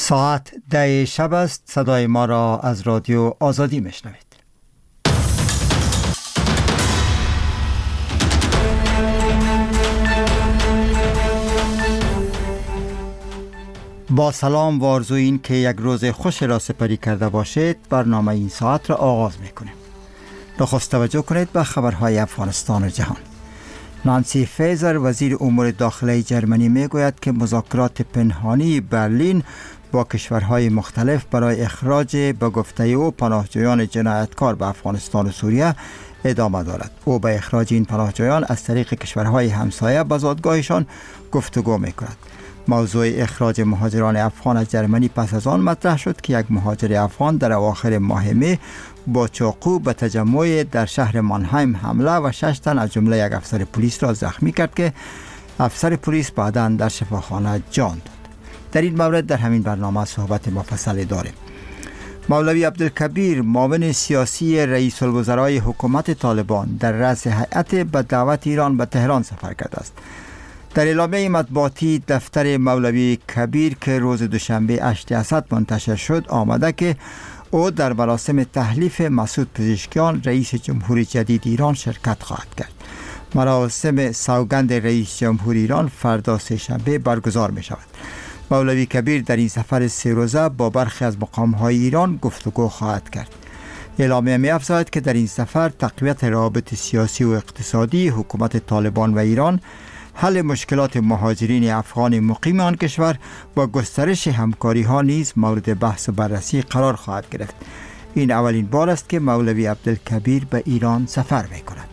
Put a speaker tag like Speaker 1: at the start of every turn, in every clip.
Speaker 1: ساعت 10 شب است. صدای ما را از رادیو آزادی میشنوید. با سلام و آرزوی این که یک روز خوش را سپری کرده باشید، برنامه این ساعت را آغاز میکنیم. نخست توجه کنید به خبرهای افغانستان و جهان. نانسی فیزر وزیر امور داخلی جرمنی میگوید که مذاکرات پنهانی برلین با کشورهای مختلف برای اخراج به گفته او پناهجویان جنایتکار به افغانستان و سوریه ادامه دارد. او به اخراج این پناهجویان از طریق کشورهای همسایه به زادگاهشان گفتگو میکند. موضوع اخراج مهاجران افغان از جرمنی پس از آن مطرح شد که یک مهاجر افغان در اواخر ماه می با چاقو به تجمع در شهر مانهایم حمله و 6 تن از جمله یک افسر پلیس را زخمی کرد که افسر پلیس بعداً در شفاخانه جان داد. در این مورد در همین برنامه صحبت مفصلی داریم. مولوی عبدالکبیر معاون سیاسی رئیس الوزرای حکومت طالبان در رأس هیئت به دعوت ایران به تهران سفر کرده است. در اعلامیه مطبوعاتی دفتر مولوی کبیر که روز دوشنبه 8 اسد منتشر شد آمده که او در مراسم تحلیف مسعود پزشکیان رئیس جمهوری جدید ایران شرکت خواهد کرد. مراسم سوگند رئیس جمهوری ایران فردا سه‌شنبه برگزار می شود. مولوی کبیر در این سفر 3 روزه با برخی از مقام‌های ایران گفتگو خواهد کرد. اعلامیه می افزاید که در این سفر تقویت روابط سیاسی و اقتصادی حکومت طالبان و ایران، حل مشکلات مهاجرین افغان مقیم آن کشور و گسترش همکاری ها نیز مورد بحث و بررسی قرار خواهد گرفت. این اولین بار است که مولوی عبدالکبیر به ایران سفر می کند.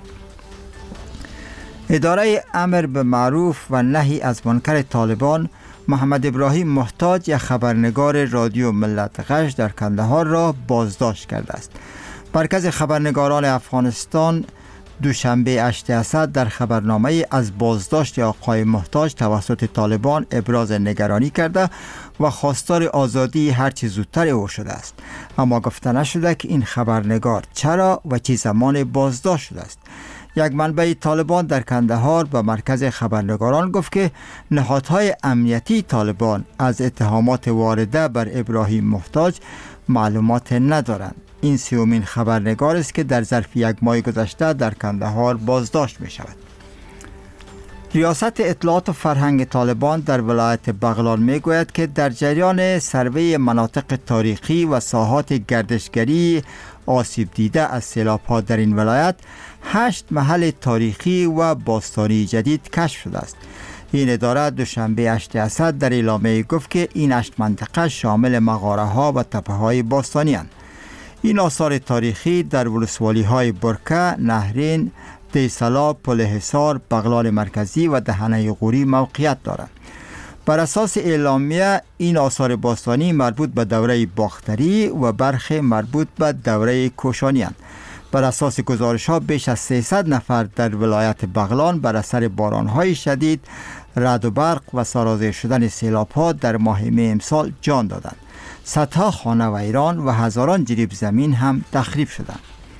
Speaker 1: اداره امر به معروف و نهی از منکر طالبان محمد ابراهیم محتاج، یک خبرنگار رادیو ملت غش در کندهار را بازداشت کرده است. مرکز خبرنگاران افغانستان دوشنبه 8 اسد در خبرنامه از بازداشت آقای محتاج توسط طالبان ابراز نگرانی کرده و خواستار آزادی هرچه زودتر او شده است. اما گفته نشده که این خبرنگار چرا و چه زمان بازداشت شده است. یک منبع طالبان در کندهار به مرکز خبرنگاران گفت که نهادهای امنیتی طالبان از اتهامات وارده بر ابراهیم محتاج معلومات ندارند. این 3مین خبرنگار است که در ظرف 1 ماه گذشته در کندهار بازداشت می شود. ریاست اطلاعات و فرهنگ طالبان در ولایت بغلان می گوید که در جریان سروی مناطق تاریخی و ساحات گردشگری آسیب دیده از سیلاب‌ها در این ولایت 8 محل تاریخی و باستانی جدید کشف شده است. این اداره دوشنبه 8 اسد در اعلامیه گفت که این 8 منطقه شامل مغاره‌ها و تپه‌های باستانی اند. این آثار تاریخی در ولسوالی‌های برکه، نهرین، دیسلا، پل حصار، بغلان مرکزی و دهنه غوری موقعیت دارند. بر اساس اعلامیه این آثار باستانی مربوط به دوره باختری و برخی مربوط به دوره کوشانی اند. بر اساس گزارش‌ها بیش از 300 نفر در ولایت بغلان بر اثر باران‌های شدید، رعد و برق و سرازیر شدن سیلاب‌ها در ماه می امسال جان دادند. صدها خانه و ایران و هزاران جریب زمین هم تخریب شدند.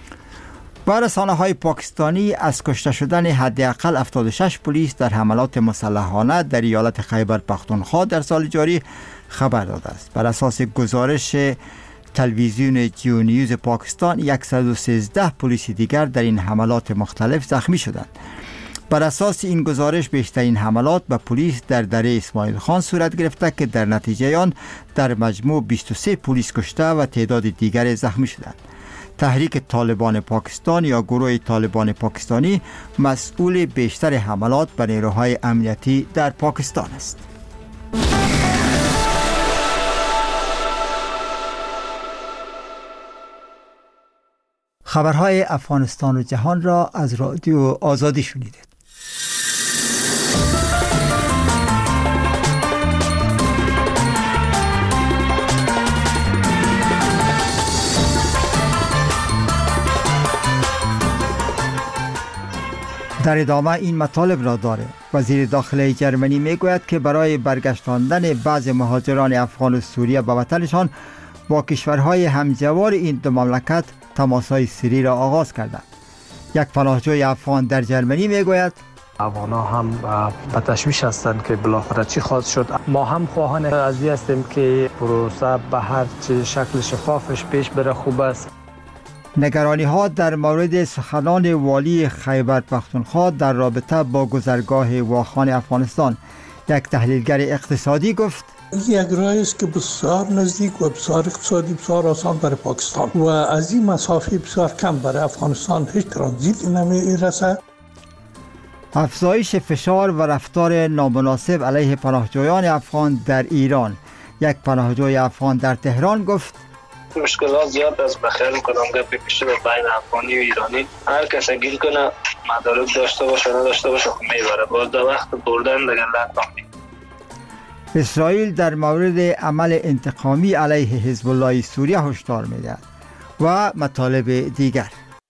Speaker 1: و رسانه‌های پاکستانی از کشته شدن حداقل 76 پلیس در حملات مسلحانه در ایالت خیبر پختونخوا در سال جاری خبر داده است. بر اساس گزارش تلویزیون جیو نیوز پاکستان 113 پلیس دیگر در این حملات مختلف زخمی شدند. بر اساس این گزارش بیشترین حملات به پلیس در دره اسماعیل خان صورت گرفته که در نتیجه آن در مجموع 23 پلیس کشته و تعداد دیگر زخمی شدند. تحریک طالبان پاکستان یا گروه طالبان پاکستانی مسئول بیشتر حملات به نیروهای امنیتی در پاکستان است. خبرهای افغانستان و جهان را از رادیو آزادی شنیدید. در ادامه این مطالب را داره. وزیر داخلی جرمنی میگوید که برای برگشتاندن بعض مهاجران افغان و سوریه به وطنشان با کشورهای همجوار این دو مملکت تماس‌های سری را آغاز کردند. یک پناهجوی افغان در جرمنی میگوید
Speaker 2: افغان‌ها هم به تشویش هستند که بالاخره چی خواهد شد. ما هم خواهان قضیه هستیم که پروسه به هر چه شکل شفافش پیش بره خوب است.
Speaker 1: نگرانی ها در مورد سخنان والی خیبر پختونخوا در رابطه با گذرگاه واخان افغانستان. یک تحلیلگر اقتصادی گفت
Speaker 3: یک راهی است که بسیار نزدیک و بسیار اقتصادی بسیار آسان برای پاکستان و از این مسافه بسیار کم برای افغانستان هیچ ترانزیت نمیرسه.
Speaker 1: افزایش فشار و رفتار نامناسب علیه پناهجویان افغان در ایران. یک پناهجوی افغان در تهران گفت
Speaker 4: مشکلات زیاد است. بخیر میکنم گپی پیشه بین افغانی و ایرانی. هر کس گیر کنه مدارک داشته باشه نداشته باشه میبره. باز در وقت بردن دیگه لطفا.
Speaker 1: اسرائیل در مورد عمل انتقامی علیه حزب الله سوریه هشدار میدهد و مطالب دیگر.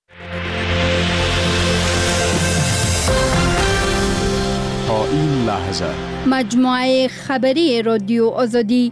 Speaker 5: تا این لحظه
Speaker 6: مجموعه خبری رادیو آزادی.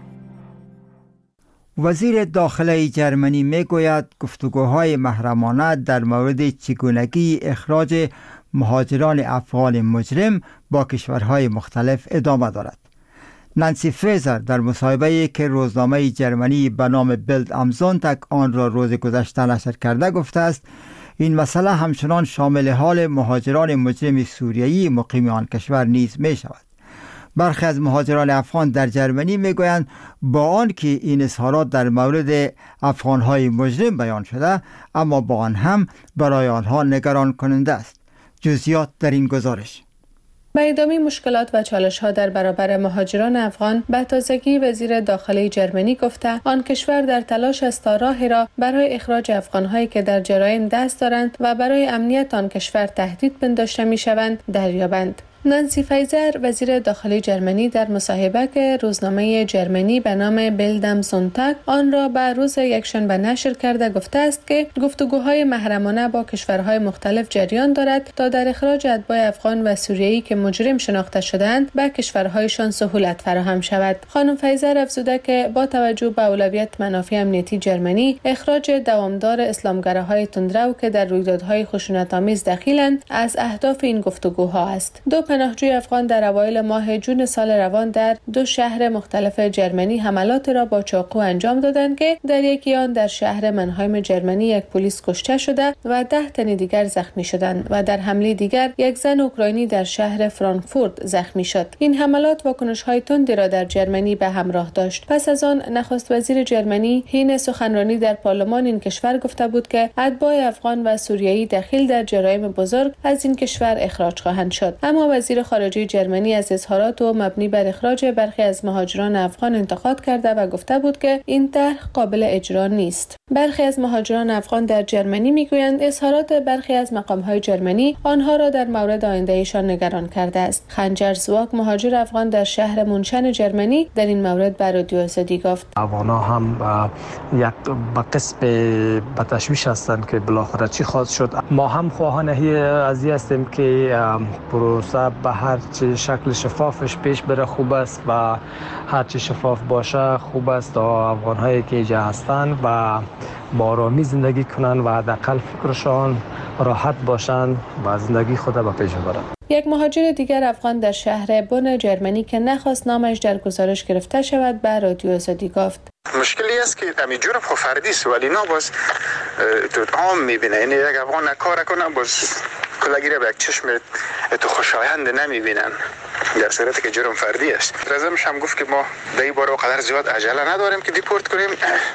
Speaker 1: وزیر داخله جرمنی میگوید گفتگوهای محرمانه در مورد چگونگی اخراج مهاجران افغان مجرم با کشورهای مختلف ادامه دارد. نانسی فریزر در مصاحبه‌ای که روزنامه جرمنی به نام بیلد ام زونتاگ آن را روز گذشته نشر کرده گفته است این مسئله همچنان شامل حال مهاجران مجرم سوریایی مقیم آن کشور نیز می شود. برخی از مهاجران افغان در جرمنی می گویند با آن که این اظهارات در مورد افغانهای مجرم بیان شده اما با آن هم برای آنها نگران کننده است. جزئیات در این گزارش.
Speaker 7: به ادامه مشکلات و چالش‌ها در برابر مهاجران افغان، به تازگی وزیر داخله جرمنی گفته آن کشور در تلاش است تا راهی را برای اخراج افغان‌هایی که در جرایم دست دارند و برای امنیت آن کشور تهدید پنداشته می‌شوند دریابند. نانسی فریزر وزیر داخلی جرمنی در مصاحبه که روزنامه جرمنی به نام بیلد ام زونتاگ آن را به روز یکشنبه نشر کرده گفته است که گفتگوهای محرمانه با کشورهای مختلف جریان دارد تا در اخراج اتباع افغان و سوریایی که مجرم شناخته شدند به کشورهایشان سهولت فراهم شود. خانم فریزر افزوده که با توجه به اولویت منافع امنیتی جرمنی، اخراج دوامدار اسلامگراهای تندرو که در رویدادهای خشونت‌آمیز دخیلند از اهداف این گفتگوها است. دو پناهجوی افغان در اوایل ماه جون سال روان در دو شهر مختلف جرمنی حملات را با چاقو انجام دادند که در یکی آن در شهر منهایم جرمنی یک پلیس کشته شده و 10 تن دیگر زخمی شدند و در حمله دیگر یک زن اوکراینی در شهر فرانکفورت زخمی شد. این حملات واکنش‌های تندی را در جرمنی به همراه داشت. پس از آن نخست وزیر جرمنی حین سخنرانی در پارلمان این کشور گفته بود که اتباع افغان و سوریایی دخیل در جرایم بزرگ از این کشور اخراج خواهند شد. اما وزیر خارجه جرمنی از اظهارات او مبنی بر اخراج برخی از مهاجران افغان انتقاد کرده و گفته بود که این طرح قابل اجرا نیست. برخی از مهاجران افغان در جرمنی میگویند اظهارات برخی از مقام‌های جرمنی آنها را در مورد آینده‌شان نگران کرده است. خنجر زواک مهاجر افغان در شهر مونشن جرمنی در این مورد بر رادیو آزادی گفت
Speaker 2: افغان‌ها هم یک به قسم به تشویش هستند که بالاخره چی خواهد شد. ما هم خواهان از این هستیم که پروسه به هر چه شکل شفافش پیش بره خوب است و هر چه شفاف باشه خوب است تا افغان‌هایی که اینجا هستند و با آرامی زندگی کنند و حداقل فکرشان راحت باشند و زندگی خود به پیش ببرند.
Speaker 7: یک مهاجر دیگر افغان در شهر بن جرمنی که نخواست نامش در گزارش گرفته شود به رادیو آزادی گفت
Speaker 8: مشکلی است که همین جرم خو فردی است ولی نه باز تو عام میبینه. یعنی یک افغان کار کنه باز کلاگیره به یک چشم تو خوشایند نمیبینن در صورتی که جرم فردی است. رزمش هم گفت که ما در این باره قدر زیاد عجله نداریم که دیپورت کنیم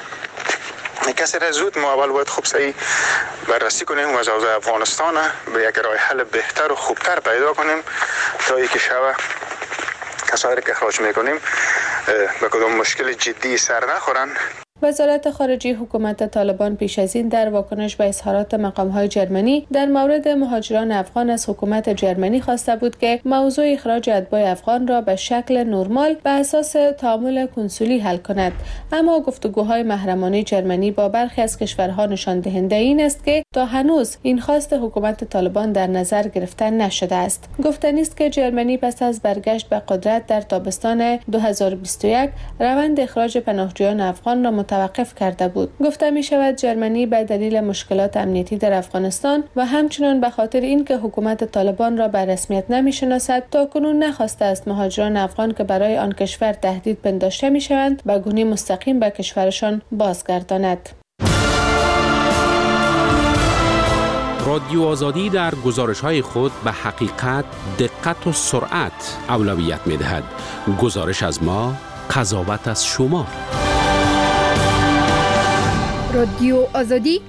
Speaker 8: کسی را زود. ما اول باید خوب صحیح بررسی کنیم و از افغانستان به یک راه حل بهتر و خوبتر پیدا کنیم تا اینکه شب کسایی که اخراج میکنیم به کدام مشکل جدی سر نخورن.
Speaker 7: وزارت خارجه حکومت طالبان پیش از این در واکنش به اظهارات مقام‌های جرمنی در مورد مهاجران افغان از حکومت جرمنی خواسته بود که موضوع اخراج اتباع افغان را به شکل نرمال به اساس تعامل کنسولی حل کند. اما گفتگوهای محرمانه جرمنی با برخی از کشورها نشان دهنده این است که تا هنوز این خواست حکومت طالبان در نظر گرفته نشده است. گفتنی است که جرمنی پس از برگشت به قدرت در تابستان 2021 روند اخراج پناهجویان افغان را متوقف کرده بود. گفته می شود ژرمنی به دلیل مشکلات امنیتی در افغانستان و همچنین به خاطر اینکه حکومت طالبان را به رسمیت نمی شناسد تاکنون نخواسته است مهاجران افغان که برای آن کشور تهدید پنداشته می شوند به گونه مستقیم به کشورشان بازگرداند.
Speaker 9: رادیو آزادی در گزارش‌های خود به حقیقت، دقت و سرعت اولویت می‌دهد. گزارش از ما، قضاوت از شما.
Speaker 6: رادیو آزادی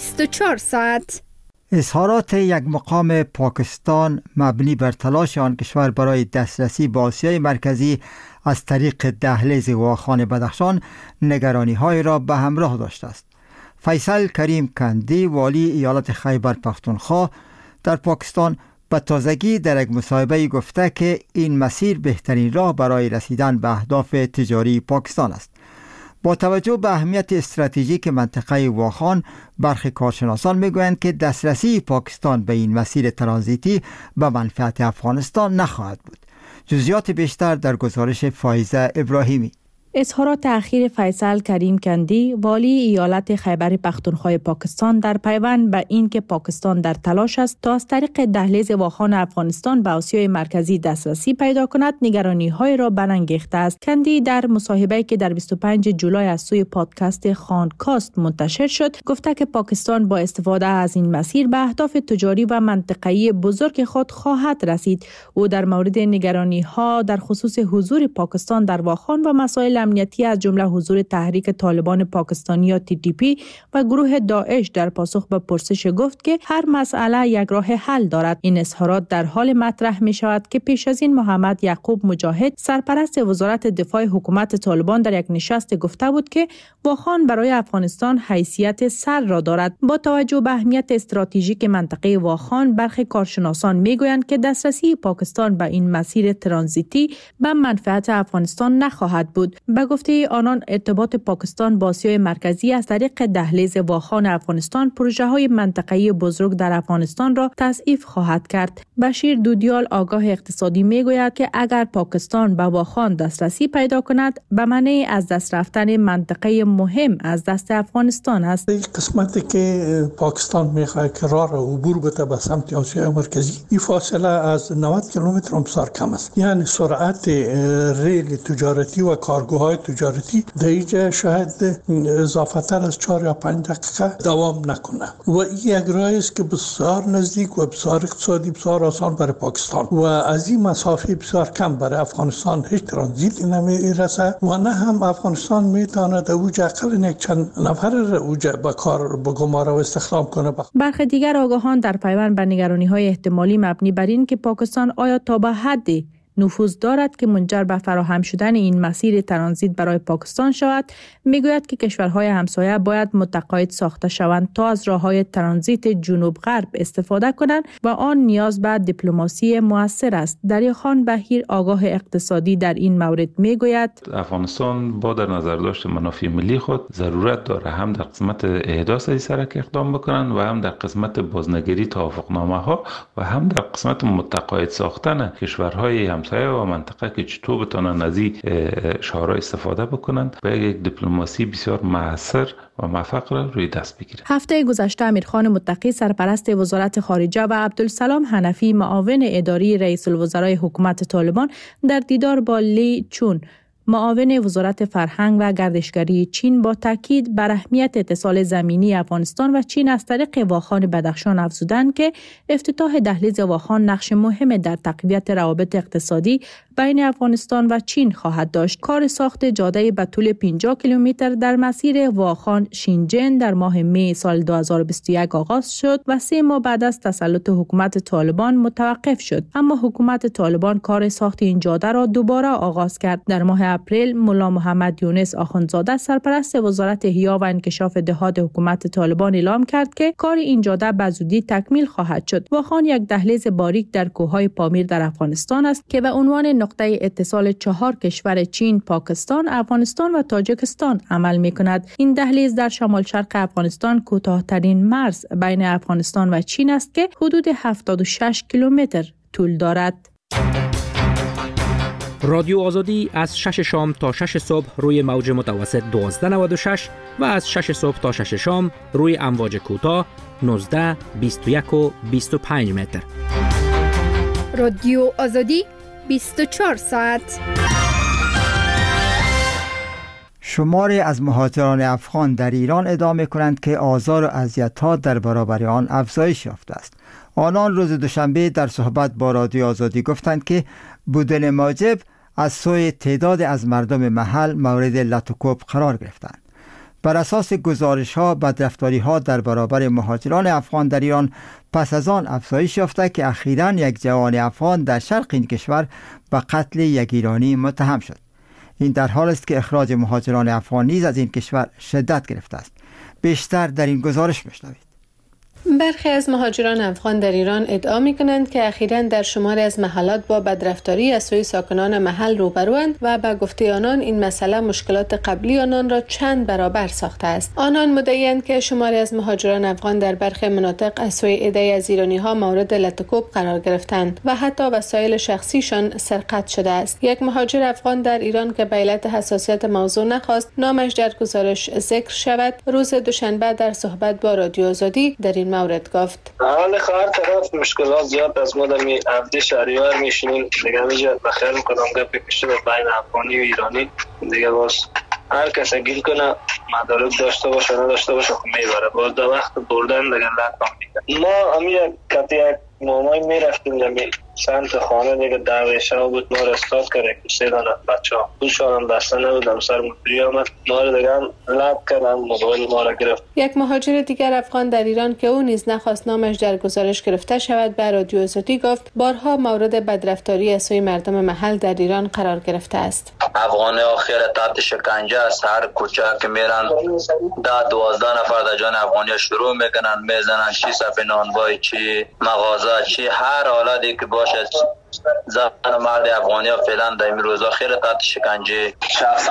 Speaker 6: 24 ساعت.
Speaker 1: اظهارات یک مقام پاکستان مبنی بر تلاش آن کشور برای دسترسی به آسیای مرکزی از طریق دهلیز واخان بدخشان نگرانی‌های را به همراه داشته است. فیصل کریم کندی والی ایالت خیبر پختونخوا در پاکستان به تازگی در یک مصاحبه گفته که این مسیر بهترین راه برای رسیدن به اهداف تجاری پاکستان است. با توجه به اهمیت استراتژیک منطقه واخان، برخی کارشناسان میگویند که دسترسی پاکستان به این مسیر ترانزیتی به منفعت افغانستان نخواهد بود. جزئیات بیشتر در گزارش فایزه ابراهیمی.
Speaker 10: اظهارات اخیر فیصل کریم کندی والی ایالت خیبر پختونخوا پاکستان در پیوند به این که پاکستان در تلاش است تا از طریق دهلیز واخان افغانستان به آسیای مرکزی دسترسی پیدا کند نگرانی‌های را برانگیخته است. کندی در مصاحبه‌ای که در 25 جولای از سوی پادکست خانکاست منتشر شد گفته که پاکستان با استفاده از این مسیر به اهداف تجاری و منطقه‌ای بزرگ خود خواهد رسید. او در مورد نگرانی‌ها در خصوص حضور پاکستان در واخان و مسائل امنیتی از جمله حضور تحریک طالبان پاکستانی یا TTP و گروه داعش در پاسخ به پرسش گفت که هر مسئله یک راه حل دارد. این اظهارات در حال مطرح می شود که پیش از این محمد یعقوب مجاهد سرپرست وزارت دفاع حکومت طالبان در یک نشست گفته بود که واخان برای افغانستان حیثیت سر را دارد. با توجه به اهمیت استراتژیک منطقه واخان، برخی کارشناسان می گویند که دسترسی پاکستان به این مسیر ترانزیتی به منفعت افغانستان نخواهد بود. به گفته آنان ارتباط پاکستان با آسیای مرکزی از طریق دهلیز واخان افغانستان پروژه‌های منطقه‌ای بزرگ در افغانستان را تضعیف خواهد کرد. بشیر دودیال آگاه اقتصادی میگوید که اگر پاکستان به واخان دسترسی پیدا کند به معنی از دست رفتن منطقه مهم از دست افغانستان است.
Speaker 3: این قسمتی که پاکستان میخواد که راه را عبور بده به سمت آسیای مرکزی، این فاصله از 90 کیلومتر بسیار کم است. یعنی سرعت ریل تجارتی و کارگوهای تجارتی در اینجا شاید اضافه تر از 4 یا 5 دقیقه دوام نکنه و این یک راهی است که بسیار نزدیک و بسیار اقتصادی بسیار آسان برای پاکستان و از این مسافه بسیار کم برای افغانستان هیچ ترانزیت نمیرسه و نه هم افغانستان میتواند اوج اقل یک چند نفر اوج به کار به گماره و استخدام کنه.
Speaker 10: برخی دیگر آگاهان در پیوند به نگرانی‌های احتمالی مبنی بر این که پاکستان آیا تا به حدی نفوذ دارد که منجر به فراهم شدن این مسیر ترانزیت برای پاکستان شود، میگوید که کشورهای همسایه باید متقاعد ساخته شوند تا از راههای ترانزیت جنوب غرب استفاده کنند و آن نیاز به دیپلماسی مؤثر است. دریاخان بهیر آگاه اقتصادی در این مورد میگوید
Speaker 11: افغانستان با در نظر داشت منافع ملی خود ضرورت داره هم در قسمت احداث این سرک اقدام بکنند و هم در قسمت بازنگری توافقنامه ها و هم در قسمت متقاعد ساختن کشورهای همسایه و منطقه که چطور بتونن از این شعارها استفاده بکنن و یک دیپلماسی بسیار مؤثر و موفق را روی دست بگیرند.
Speaker 10: هفته گذشته امیرخان متقی سرپرست وزارت خارجه و عبدالسلام حنفی معاون اداری رئیس الوزرای حکومت طالبان در دیدار با لی چون معاون وزارت فرهنگ و گردشگری چین با تاکید بر اهمیت اتصال زمینی افغانستان و چین از طریق واخان بدخشان افزودند که افتتاح دهلیز واخان نقش مهم در تقویت روابط اقتصادی بین افغانستان و چین خواهد داشت. کار ساخت جاده به طول 50 کیلومتر در مسیر واخان شینجن در ماه می سال 2021 آغاز شد و 3 ماه بعد از تسلط حکومت طالبان متوقف شد. اما حکومت طالبان کار ساخت این جاده را دوباره آغاز کرد. در ماه اپریل ملا محمد یونس آخوندزاده سرپرست وزارت احیا و انکشاف دهات حکومت طالبان اعلام کرد که کار این جاده به زودی تکمیل خواهد شد. واخان یک دهلیز باریک در کوههای پامیر در افغانستان است که به عنوان نقطه اتصال 4 کشور چین، پاکستان، افغانستان و تاجیکستان عمل می‌کند. این دهلیز در شمال شرق افغانستان کوتاه‌ترین مرز بین افغانستان و چین است که حدود 76 کیلومتر طول دارد.
Speaker 12: رادیو آزادی از 6 شام تا 6 صبح روی موج متوسط 1296 و از 6 صبح تا 6 شام روی امواج کوتاه 19، 21 و 25 متر.
Speaker 6: رادیو آزادی 24 ساعت.
Speaker 1: شماری از مهاجران افغان در ایران ادعا می‌کنند که آزار و اذیت‌ها در برابر آن افزایش یافته است. آنان روز دوشنبه در صحبت با رادیو آزادی گفتند که بودن ماجب از سوی تعداد از مردم محل مورد لطوکوب قرار گرفتند. بر اساس گزارش‌ها بدرفتاری‌ها در برابر مهاجران افغان در ایران پس از آن افزایش یافته که اخیراً یک جوان افغان در شرق این کشور به قتل یک ایرانی متهم شد. این در حال است که اخراج مهاجران افغان نیز از این کشور شدت گرفته است. بیشتر در این گزارش میشنوید.
Speaker 7: برخی از مهاجران افغان در ایران ادعا می‌کنند که اخیراً در شماری از محلات با بدرفتاری از سوی ساکنان محل روبروند و به گفته آنان این مسئله مشکلات قبلی آنان را چند برابر ساخته است. آنان مدعی‌اند که شماری از مهاجران افغان در برخی مناطق از سوی عده‌ای از ایرانی‌ها مورد لطوکوب قرار گرفتند و حتی وسایل شخصیشان سرقت شده است. یک مهاجر افغان در ایران که به علت حساسیت موضوع نخواست نامش در گزارش ذکر شود، روز دوشنبه در صحبت با رادیو آزادی در این مورد گفت:
Speaker 4: حال هر طرف مشکلات زیاد از ما در عبد شهریور میشینیم دیگه میجا بخیر میکنم گپ کشته بین افغانی و ایرانی دیگه باز هر کس گیر کنه مدارک داشته باشه نداشته باشه خب میبره باز در وقت بردن دیگه لطفا میگه. ما همین کتی یک مامای میرفتیم در سمت خانه دیگه درویشه بود ما را استاد کرده که 3 دانه بچه ها دوشان هم بسته نبودم سر مدری آمد ما را دیگه هم لب کردن موبایل ما را گرفت.
Speaker 7: یک مهاجر دیگر افغان در ایران که او نیز نخواست نامش در گزارش گرفته شود به رادیو آزادی گفت بارها مورد بدرفتاری از سوی مردم محل در ایران قرار گرفته است.
Speaker 13: افغانی ها خیلی تحت شکنجه است. هر کوچه که میرن 10-12 نفر در جان افغانی ها شروع میکنن میزنن چی صف نانوای چی مغازه چی هر حالتی که باشه زن مرد افغانی ها فعلا در این روزها خیلی تحت شکنجه شخصا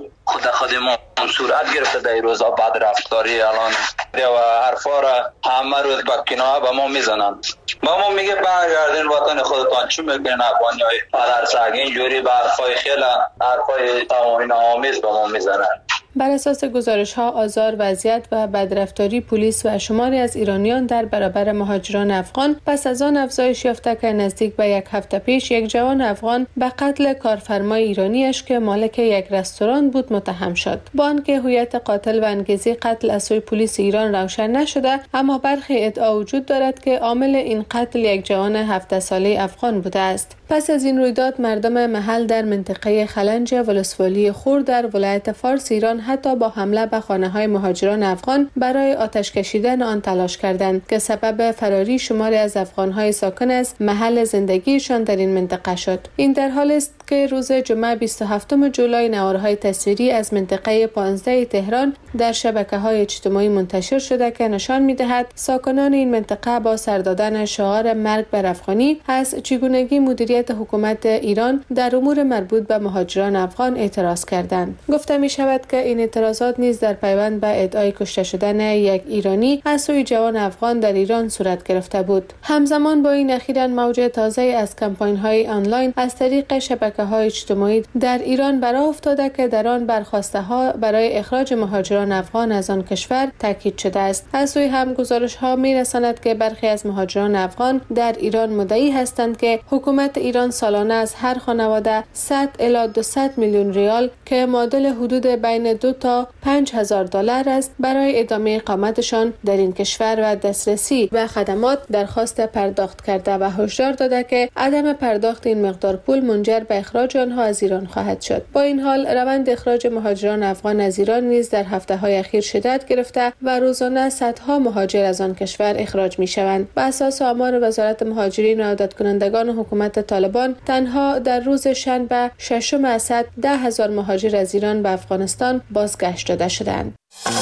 Speaker 13: خود ما صورت گرفته در این روزها بعد رفتاری الان و حرفا را همه روز با کنایه به ما میزنن. با ما میگه برگردین وطن خودتان چی میگن افغانی های پدر سگ اینجوری به حرفای خیلی حرفای توهین آمیز به ما میزنن.
Speaker 7: بر اساس گزارش‌ها آزار وضعیت و بدرفتاری پلیس و شماری از ایرانیان در برابر مهاجران افغان پس از آن افزایش یافته که نزدیک به یک هفته پیش یک جوان افغان به قتل کارفرمای ایرانیش که مالک یک رستوران بود متهم شد. با آنکه هویت قاتل و انگیزه قتل از سوی پلیس ایران روشن نشده اما برخی ادعا وجود دارد که عامل این قتل یک جوان 17 ساله افغان بوده است. پس از این رویداد مردم محل در منطقه خلنج ولسوالی خور در ولایت فارس ایران حتی با حمله به خانه‌های مهاجران افغان برای آتش کشیدن آن تلاش کردند که سبب فراری شماری از افغان‌های ساکن از محل زندگیشان در این منطقه شد. این در حال است که روز جمعه 27 جولای نوارهای تصویری از منطقه 15 تهران در شبکه‌های اجتماعی منتشر شده که نشان می‌دهد ساکنان این منطقه با سر دادن شعار مرگ بر افغانی از چگونگی مدیریت حکومت ایران در امور مربوط به مهاجران افغان اعتراض کردند. گفته می‌شود که این اعتراضات نیز در پیوند به ادعای کشته شدن یک ایرانی از سوی جوان افغان در ایران صورت گرفته بود. همزمان با این اخیراً موج تازه از کمپاین‌های آنلاین از طریق شبکه‌های اجتماعی در ایران برآ افتاده که در آن برخواسته‌ها برای اخراج مهاجران افغان از آن کشور تاکید شده است. از سوی هم گزارش‌ها می‌رساند که برخی از مهاجران افغان در ایران مدعی هستند که حکومت ایران سالانه از هر خانواده 100 الی 200 میلیون ریال که معادل حدود بین 2 تا 5000 دلار است برای ادامه اقامتشان در این کشور و دسترسی به خدمات درخواست پرداخت کرده و هشدار داده که عدم پرداخت این مقدار پول منجر به اخراج آنها از ایران خواهد شد. با این حال روند اخراج مهاجران افغان از ایران نیز در هفته‌های اخیر شدت گرفته و روزانه صدها مهاجر از آن کشور اخراج می‌شوند. بر اساس آمار وزارت مهاجرین و عادت کنندگان حکومت طالبان تنها در روز شنبه 6 اسد 10,000 مهاجر از ایران به افغانستان بازگشت داده شدند.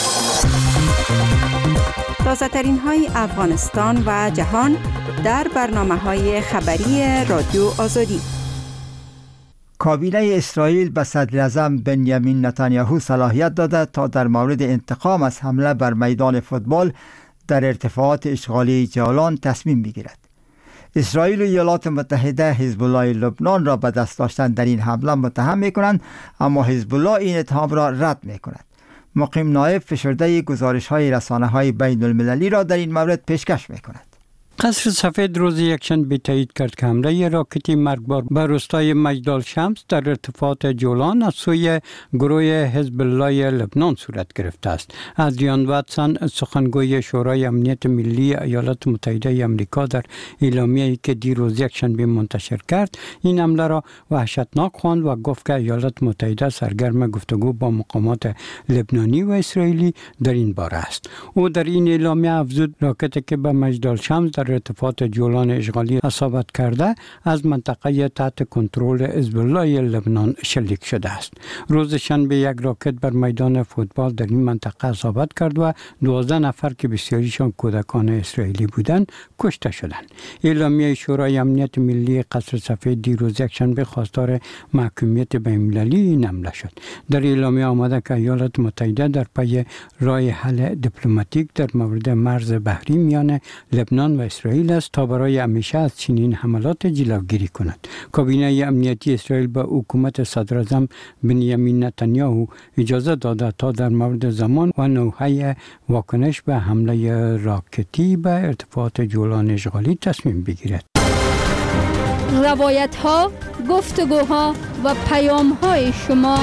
Speaker 14: تازه‌ترین های افغانستان و جهان در برنامه‌های خبری رادیو آزادی.
Speaker 1: کابینه اسرائیل به صدر اعظم بنیامین نتانیاهو صلاحیت داده تا در مورد انتقام از حمله بر میدان فوتبال در ارتفاعات اشغالی جولان تصمیم بگیرد. اسرائیل و ایالات متحده حزب الله لبنان را به دست داشتن در این حمله متهم می‌کنند، اما حزب الله این اتهام را رد می‌کند. مقیم نایب فشرده گزارش‌های رسانه‌های بین المللی را در این مورد پیشکش می‌کند.
Speaker 15: قصر سفید روز یکشنبه تایید کرد که حمله راکتی مرگبار به روستای مجدال شمس در ارتفاعات جولان از سوی گروه حزب الله لبنان صورت گرفته است. ادریان واتسون، سخنگوی شورای امنیت ملی ایالات متحده آمریکا، در اعلامیه‌ای که دیروز یکشنبه منتشر کرد این حمله را وحشتناک خواند و گفت که ایالات متحده سرگرم گفتگو با مقامات لبنانی و اسرائیلی در این باره است. او در این اعلامیه افزود راکتی که به مجدال شمس در ارتفاعات جولان اشغالی اصابت کرده از منطقه تحت کنترل حزب الله لبنان شلیک شده است. روز شنبه یک راکت بر میدان فوتبال در این منطقه اصابت کرد و 12 نفر که بسیاریشان کودکان اسرائیلی بودند کشته شدند. اعلامیه شورای امنیت ملی قصر سفید دیروز یکشنبه خواستار محکومیت بین‌المللی این حمله شد. در اعلامیه آمده که ایالات متحده در پی راه حل دیپلماتیک در مورد مرز بحری میان لبنان و اسرائیل است تا برای همیشه از چنین حملات جلوگیری کند. کابینه امنیتی اسرائیل به حکومت صدراعظم بنیامین نتانیاهو اجازه داده تا در مورد زمان و نوع واکنش به حمله راکتی به ارتفاعات جولان اشغالی تصمیم بگیرد.
Speaker 6: روایت ها، گفتگوها و پیام های شما.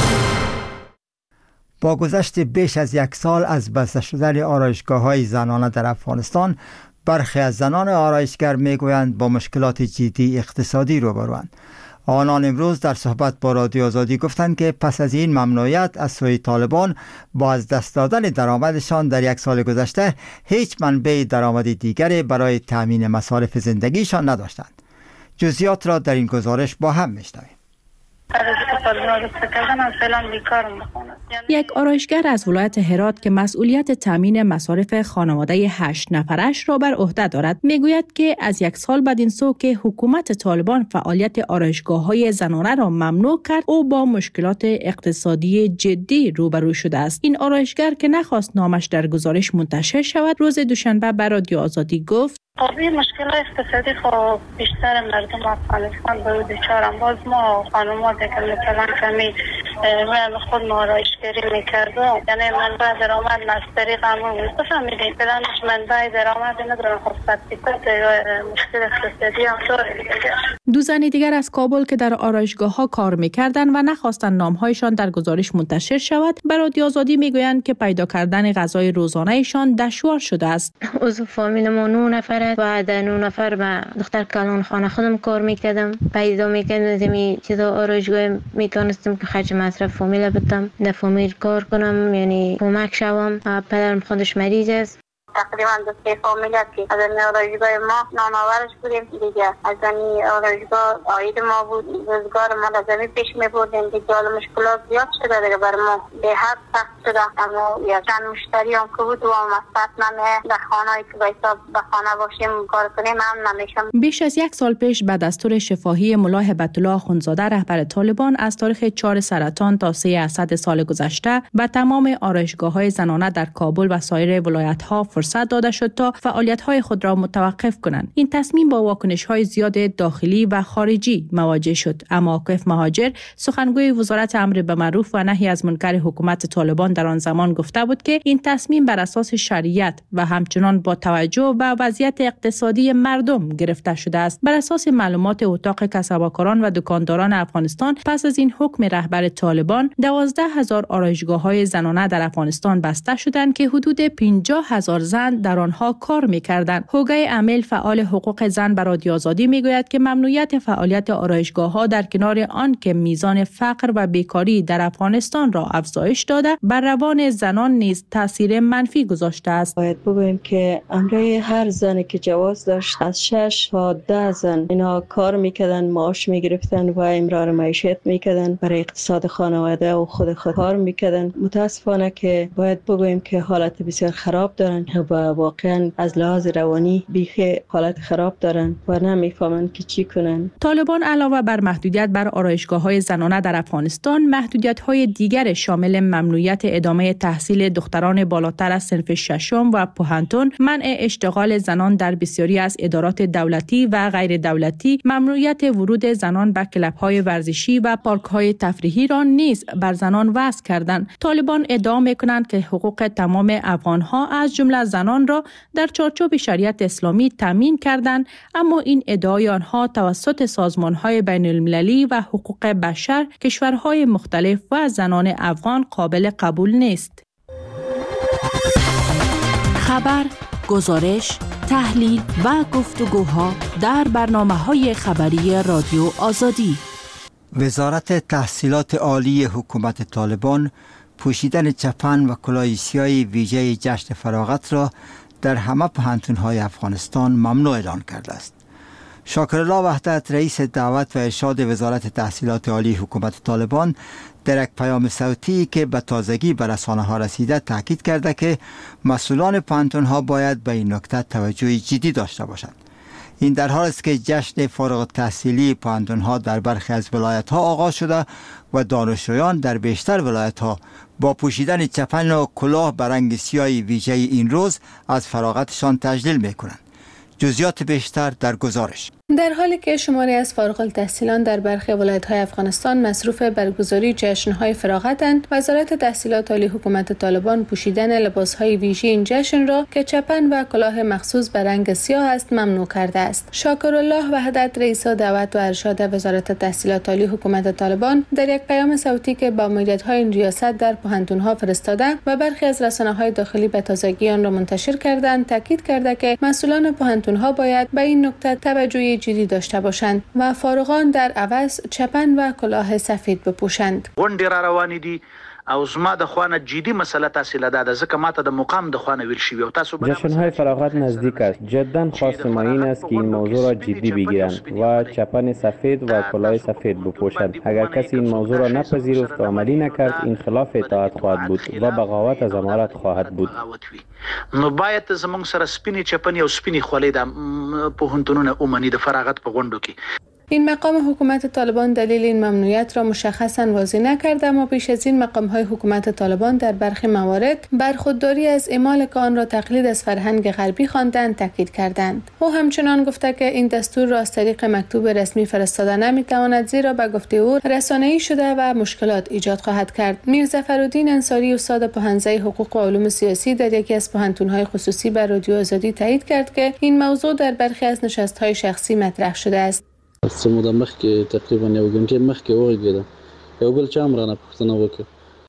Speaker 1: با گذشت بیش از یک سال از بسته شدن آرایشگاه‌های زنانه در افغانستان، برخی از زنان آرایشگر میگویند با مشکلات جدی اقتصادی روبروند. آنان امروز در صحبت با رادیو آزادی گفتند که پس از این ممنوعیت از سوی طالبان با از دست دادن درآمدشان در یک سال گذشته هیچ منبع درآمد دیگری برای تامین مصارف زندگیشان نداشتند. جزئیات را در این گزارش با هم میشنویم.
Speaker 10: یک آرایشگر از ولایت هرات که مسئولیت تامین مصارف خانواده 8 نفرش را بر عهده دارد میگوید که از یک سال بعد این سو که حکومت طالبان فعالیت آرایشگاه‌های زنانه را ممنوع کرد، او با مشکلات اقتصادی جدی روبرو شده است. این آرایشگر که نخواست نامش در گزارش منتشر شود، روز دوشنبه به رادیو آزادی گفت
Speaker 16: این مشکل اقتصادی خب بیشتر مردم افغانستان به دچارم. باز ما خانم‌ها که مثلا کمی من خود آرایشگری می‌کردم، یعنی منبع درآمد از طریق همون بفهمیدیم پلانش منبع درآمد ندارم. خب مشکل اقتصادی هم داره.
Speaker 10: دو زن دیگر از کابل که در آرایشگاه‌ها کار می‌کردند و نخواستند نام‌هایشان در گزارش منتشر شود، به رادیو آزادی می‌گویند که پیدا کردن غذای روزانه‌شان دشوار شده است.
Speaker 17: عضو فامیلمون 9 نفر و در 9 نفر با دختر کلان خانه خودم کار میکردم. پیدا میکردم این چیزا آرایشگاه میتونستم که خرج مصرف فامیل بدم، در فامیل کار کنم، یعنی کمک شوم. پدرم خودش مریض است.
Speaker 16: تقریبا 2 فامیلیت که از این آرایشگاه ما نامآورش بودیم دیگه. از این آرایشگاه عاید ما بود، روزگار ما از این پیش می بردیم دیگه. حالا مشکلات زیاد شده دیگه بر ما، به حد سخت شده. اما یا چند مشتری هم که بود و مصرف نمیه در خانه‌ای که باید به خانه باشیم کار کنیم هم نمیشم.
Speaker 10: بیش از یک سال پیش به دستور شفاهی ملا هبت الله اخوندزاده رهبر طالبان از تاریخ 4 سرطان تا 3 اسد سال گذشته به تمام آرایشگاه‌های زنانه در کابل و سایر ولایت‌ها فرصت داده شد تا فعالیت‌های خود را متوقف کنند. این تصمیم با واکنش‌های زیاد داخلی و خارجی مواجه شد. اما عاکف مهاجر، سخنگوی وزارت امر به معروف و نهی از منکر حکومت طالبان در آن زمان گفته بود که این تصمیم بر اساس شریعت و همچنان با توجه به وضعیت اقتصادی مردم گرفته شده است. بر اساس معلومات اتاق کسب‌وکاران و دکانداران افغانستان، پس از این حکم رهبر طالبان 12,000 آرایشگاه‌های زنانه در افغانستان بسته شدند که حدود 50,000 زن در آنها کار می‌کردند. هوگه امیل، فعال حقوق زن، به رادیو آزادی می‌گوید که ممنوعیت فعالیت آرایشگاه‌ها در کنار آن که میزان فقر و بیکاری در افغانستان را افزایش داده، بر روان زنان نیز تاثیر منفی گذاشته است.
Speaker 18: باید بگوییم که امروی هر زنی که جواز داشت از 6 تا 10 زن اینا کار می‌کردن، معاش می‌گرفتن و امرار معیشت می‌کردن، برای اقتصاد خانواده و خود کار می‌کردن. متاسفانه که باید بگوییم که حالت بسیار خراب دارن. و واقعا از لحاظ روانی بیخی حالت خراب دارن و نمیفهمن که چی کنن.
Speaker 10: طالبان علاوه بر محدودیت بر آرایشگاه‌های زنانه در افغانستان، محدودیت‌های دیگر شامل ممنوعیت ادامه تحصیل دختران بالاتر از صنف ششم و پوهنتون، منع اشتغال زنان در بسیاری از ادارات دولتی و غیر دولتی، ممنوعیت ورود زنان به کلب‌های ورزشی و پارک‌های تفریحی را نیز بر زنان وضع کردند. طالبان ادعا می‌کنند که حقوق تمام افغان‌ها از جمله زنان را در چارچوب شریعت اسلامی تامین کردند، اما این ادعای آنها توسط سازمان‌های بین‌المللی و حقوق بشر کشورهای مختلف و زنان افغان قابل قبول نیست.
Speaker 19: خبر، گزارش، تحلیل و گفتگوها در برنامه‌های خبری رادیو آزادی.
Speaker 1: وزارت تحصیلات عالی حکومت طالبان پوشیدن چپن و کلاه سیاه ویژه جشن فراغت را در همه پوهنتون‌های افغانستان ممنوع اعلان کرده است. شاکرالله وحدت، رئیس دعوت و ارشاد وزارت تحصیلات عالی حکومت طالبان، در یک پیام صوتی که به تازگی به رسانه‌ها رسیده تاکید کرده که مسئولان پوهنتون‌ها باید به این نکته توجه جدی داشته باشند. این در حالی است که جشن فارغ التحصیلی پوهنتون‌ها در برخی از ولایت‌ها آغاز شده و دانشجویان در بیشتر ولایت‌ها با پوشیدن چپن و کلاه به رنگ سیاه ویژه این روز از فراغتشان تجلیل می‌کنند. جزئیات بیشتر در گزارش.
Speaker 7: در حالی که شماری از فارغ التحصیلان در برخی ولایت‌های افغانستان مصروف برگزاری جشن‌های فراغتند، وزارت تحصیلات عالی حکومت طالبان پوشیدن لباس‌های ویژه این جشن را که چپن و کلاه مخصوص به رنگ سیاه است ممنوع کرده است. شاکرالله وحدت، رئیس دعوت و ارشاد وزارت تحصیلات عالی حکومت طالبان، در یک پیام صوتی که با مدیریت‌های این ریاست در پوهنتون‌ها فرستاده و برخی از رسانه‌های داخلی به تازگی آن را منتشر کردند، تاکید کرده که مسئولان پوهنتون‌ها باید به این نکته توجه جدی داشته باشند و فارغان در عوض چپن و کلاه سفید بپوشند.
Speaker 20: غونډې را روانې دي او زما د خوانه جدي مسله تحصیل ده ځکه ماته د مقام د خوانه ویل شوی او تاسو
Speaker 21: جشن‌های فراغت نزدیک است. جدا خواست ما این است که این موضوع را جدی بگیرند و چپن سفید و کلاه سفید بپوشند. اگر کسی این موضوع را نپذیرفت و عملی نکرد، این خلاف اطاعت خواهد بود و بغاوت از امارت خواهد بود.
Speaker 20: نو باید زمونږ سره سپینې چپنې او سپینې خولۍ د پوهنتونونه اومني د فراغت په غونډو کې.
Speaker 7: این مقام حکومت طالبان دلیل این ممنوعیت را مشخصاً واضح نکرده، اما پیش از این مقام‌های حکومت طالبان در برخی موارد برخودداری از اعمال که آن را تقلید از فرهنگ غربی خواندند تاکید کردند. او همچنان گفته که این دستور را از طریق مکتوب رسمی فرستاده نمی‌تواند، زیرا به گفته او رسانه‌ای شده و مشکلات ایجاد خواهد کرد. میرظفرالدین انصاری، استاد پوهنځی حقوق و علوم سیاسی در یکی از پوهنتون‌های خصوصی بر رادیو آزادی تایید کرد که این موضوع در برخی از نشست‌های شخصی مطرح شده است.
Speaker 22: سمو د مخکې تقریبا یو غنټه مخکې وغږیدم یو بل چا مرانه پوښتنه وکړه.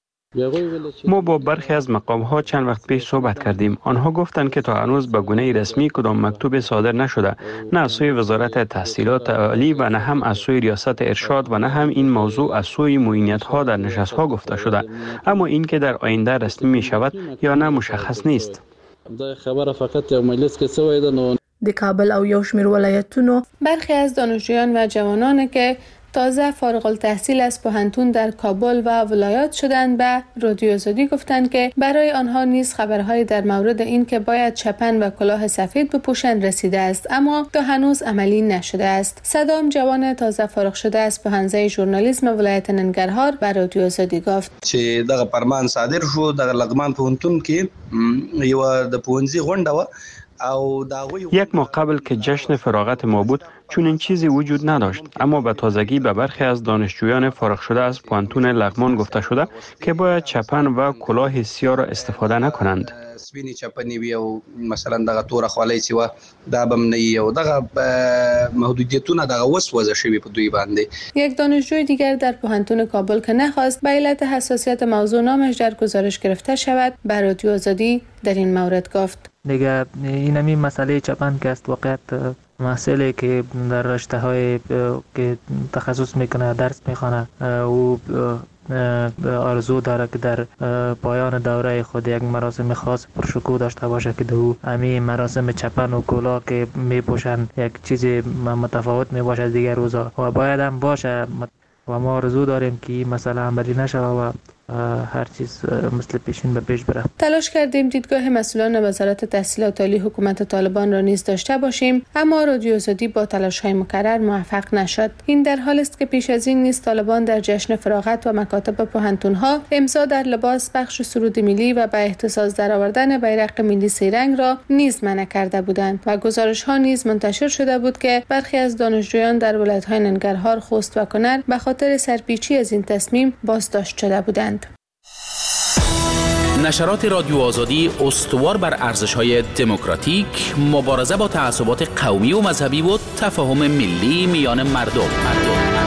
Speaker 21: ما با برخی از مقام‌ها چند وقت پیش صحبت کردیم. آنها گفتند که تا هنوز به گونه رسمی کدام مکتوب صادر نشده، نه از سوی وزارت تحصیلات عالی و نه هم از سوی ریاست ارشاد و نه هم این موضوع از سوی معینت‌ها در نشست‌ها گفته شده، اما این که در آینده رسمی می شود یا نه مشخص نیست.
Speaker 22: دا خبره فقط یو مجلس کې سوی ده. نو
Speaker 7: د کابل او یو شمېر ولایتونو برخی از دانشجویان و جوانان که تازه فارغ التحصیل از پوهنتون در کابل و ولایات شدند به رادیو آزادی گفتند که برای آنها نیز خبرهای در مورد این که باید چپن و کلاه سفید بپوشند رسیده است، اما تا هنوز عملی نشده است. صدام، جوان تازه فارغ شده از پوهنځی ژورنالیسم ولایت ننګرهار به رادیو آزادی گفت
Speaker 23: چې دغه فرمان صادر شو د لغمان پوهنتون کې یو د پوهنځي غونډه و.
Speaker 21: یک ماه قبل که جشن فراغت ما بود چون این چیزی وجود نداشت، اما به تازگی به برخی از دانشجویان فارغ شده از پوهنتون لغمان گفته شده که باید چپن و کلاه سیاه را استفاده نکنند.
Speaker 23: سپینې چپنې وي او مثلا دغه توره خولۍ چې وه دا به هم نه وي او دغه محدودیتونه دغه وسوځه شوي په دوی باندې.
Speaker 7: یک دانشجوی دیگر در پوهنتون کابل که نخواست به علت حساسیت موضوع نامش در گزارش گرفته شود به رادیو آزادی در این مورد گفت
Speaker 2: دیگه این همین مسئله چپن که است واقعیت محصلی که در رشته های که تخصص میکنه درس میخوانه او آرزو داره که در پایان دوره خود یک مراسم خاص پرشکوه داشته باشه که دو همین مراسم چپن و کلاه که میپوشن یک چیز متفاوت میباشه از دیگر روزا و باید هم باشه و ما آرزو داریم که این مسئله عملی نشه و هر چیز مثل پیشین به پیش بره.
Speaker 7: تلاش کردیم دیدگاه مسئولان وزارت تحصیلات عالی حکومت طالبان را نیز داشته باشیم، اما رادیو آزادی با تلاش‌های مکرر موفق نشد. این در حالی است که پیش از این نیز طالبان در جشن فراغت و مکاتب پوهنتون‌ها امضا در لباس بخش سرود ملی و به اهتزاز درآوردن بیرق ملی سه‌رنگ را نیز منع کرده بودند و گزارش‌ها نیز منتشر شده بود که برخی از دانشجویان در ولایت‌های ننگرهار، خوست و کنر به خاطر سرپیچی از این تصمیم بازداشت شده بودند.
Speaker 5: نشرات رادیو آزادی استوار بر ارزش‌های دموکراتیک، مبارزه با تعصبات قومی و مذهبی و تفاهم ملی میان مردم.